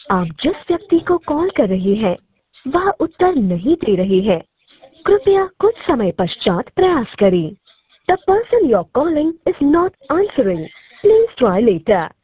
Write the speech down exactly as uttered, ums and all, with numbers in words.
आप जिस व्यक्ति को कॉल कर रहे हैं वह उत्तर नहीं दे रहे हैं। कृपया कुछ समय पश्चात प्रयास करें। The person you're calling is not answering. Please try later.